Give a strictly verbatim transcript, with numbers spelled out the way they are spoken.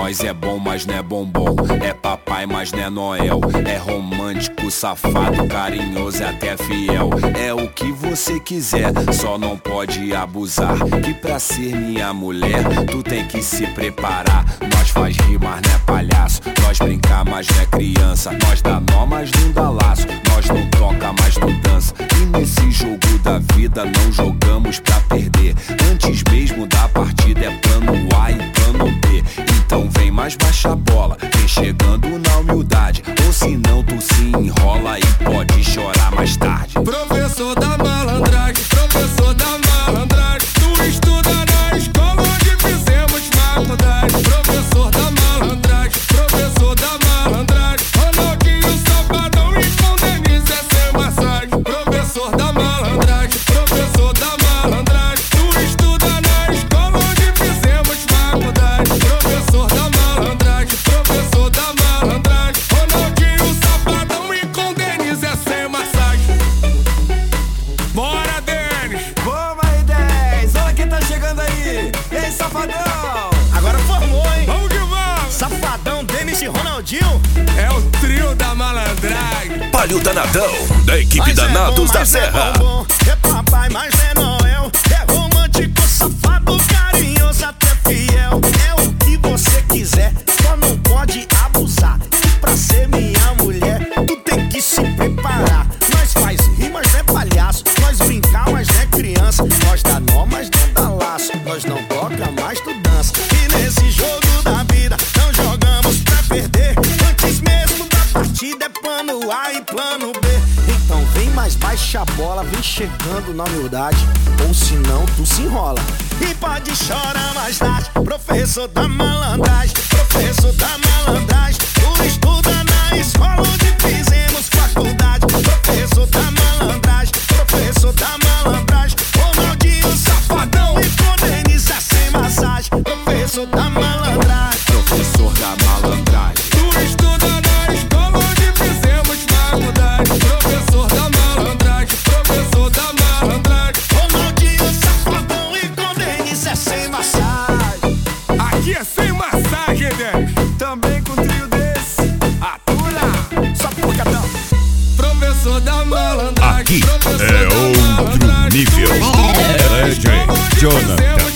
nós é bom, mas não é bombom. É papai, mas não é Noel. É romântico, safado, carinhoso e até fiel. É o que você quiser, só não pode abusar. Que pra ser minha mulher, tu tem que se preparar. Nós faz rir, mas não é palhaço. Nós brincar, mas não é criança. Nós dá nó, mas não dá laço. Nós não toca, mas não dança. E nesse jogo da vida não jogamos pra perder. Antes mesmo da partida é plano A e plano B. Então vem mais baixa a bola, vem chegando na humildade. Ou senão tu se enrola e pode chorar mais tarde. Professor da malandragem, professor da malandragem. Tu estuda na escola onde fizemos faculdade. Professor da malandragem, professor da malandragem. Ronaldinho, Safadão e com Denise é sem massagem. Professor da malandragem, professor da malandragem. Tu estuda na escola onde fizemos faculdade. Professor da malandragem, professor da malandragem. Ronaldinho, Safadão e com Denise é sem massagem. Bora, Denis! Vamos aí, dez! Olha quem tá chegando aí! Ei, Safadão! Agora formou, hein? Vamos que vamos! Safadão, Denis e Ronaldinho. É o trio da malandragem. Palio Danadão, da equipe Mas Danados é bom, da mas Serra. É, bom, é papai, mas é Noel. É romântico, safado, carinhoso, até fiel. É o que você quiser, só não pode abusar. E pra ser minha mulher, tu tem que se preparar. Nós faz rir, mas não é palhaço. Nós brincar, mas não é criança. Nós dá nó, mas não dá laço. Nós não toca, mas tu dança. E nesse jogo da vida, não jogamos pra perder. Antes mesmo da partida é plano A e plano B. Então vem mais baixa a bola, vem chegando na humildade. Ou senão tu se enrola e pode chorar mais tarde. Professor da malandragem, professor da malandragem. Tu estuda na escola onde fizemos faculdade. Professor da malandragem, professor da malandragem. Ronaldinho, Safadão e com Denise é sem massagem. Professor da malandragem, Professor da malandragem. Tu estuda na escola onde fizemos faculdade. Professor da malandragem, professor da malandragem. Ronaldinho, Safadão e com Denise é sem massagem. Aqui é sem massagem, Denis. Também com trio desse, atura, só por capitão. Professor da malandragem. Aqui professor é da outro malandragem. nível. Tu estuda na D J escola onde Jonathan. fizemos